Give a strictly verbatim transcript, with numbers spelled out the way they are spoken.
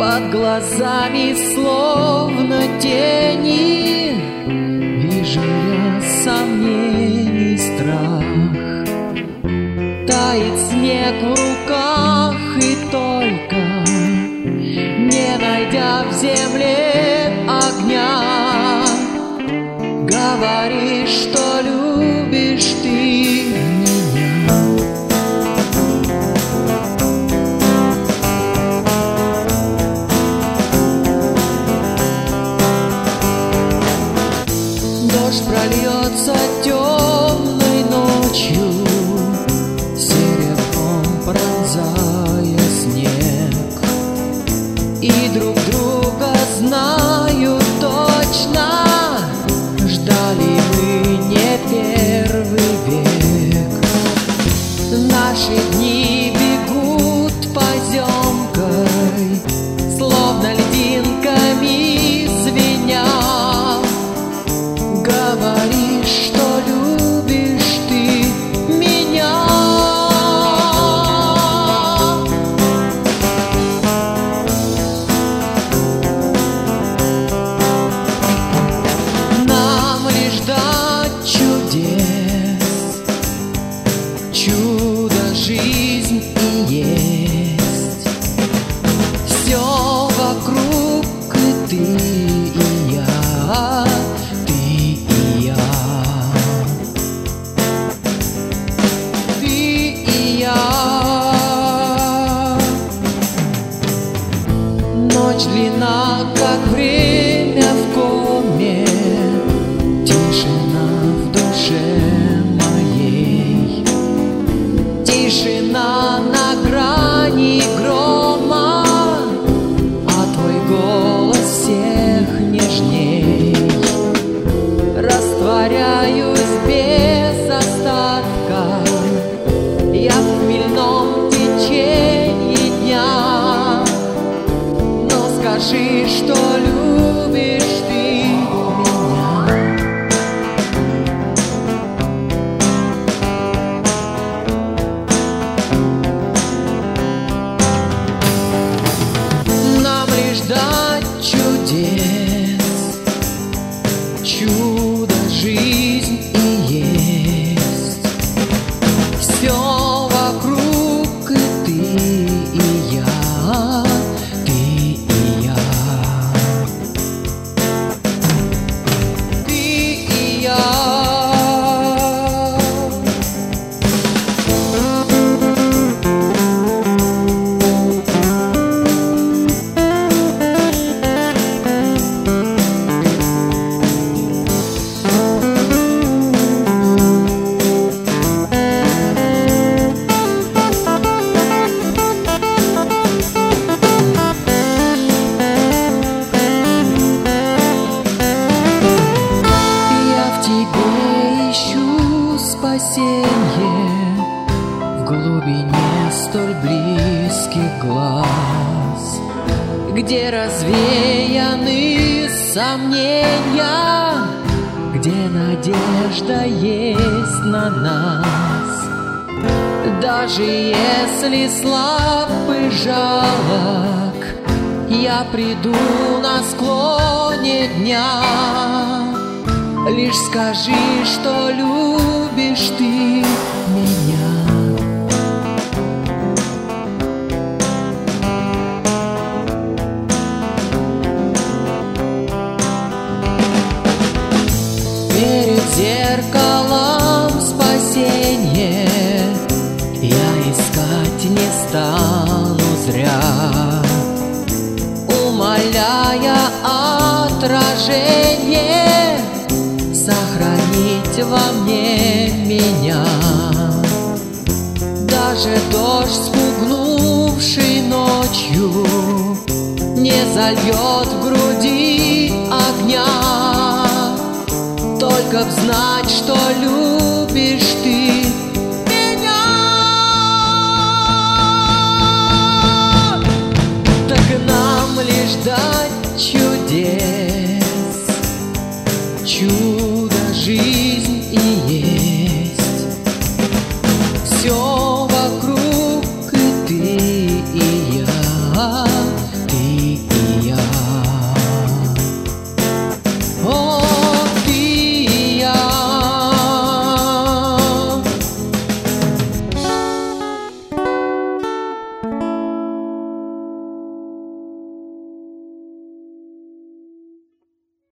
Под глазами словно тени вижу я сомнений страх. Тает снег в руках, и только не найдя в земле огня, говоришь, что любишь ты меня. Дождь прольется темной ночью, серебром пронзая снег, и друг друга знаю точно, ждали мы не первый век. Наши дни бегут поземкой, словно льдинками звеня. Говоришь, что любишь ты меня. Нам лишь ждать чудес, чудо жизнь и есть. Все вокруг и ты, и я. Ночь длинна, как время в коме, тишина в душе моей, тишина на грани грома, а твой голос всех нежней. Растворяюсь без остатка я в хмельном течении дня. Скажи, что любишь ты меня. Нам лишь ждать чудес, чудо жизнь и есть. Все вокруг и ты, и я. В глубине столь близких глаз, где развеяны сомнения, где надежда есть на нас. Даже если слаб и жалок, я приду на склоне дня. Лишь скажи, что любишь ты меня. Перед зеркалом спасения я искать не стану зря, умоляя отражение сохранить во мне меня. Даже дождь, спугнувший ночью, не зальет в груди огня. Только б знать, что любишь ты меня. Так нам лишь ждать чудес, чудес.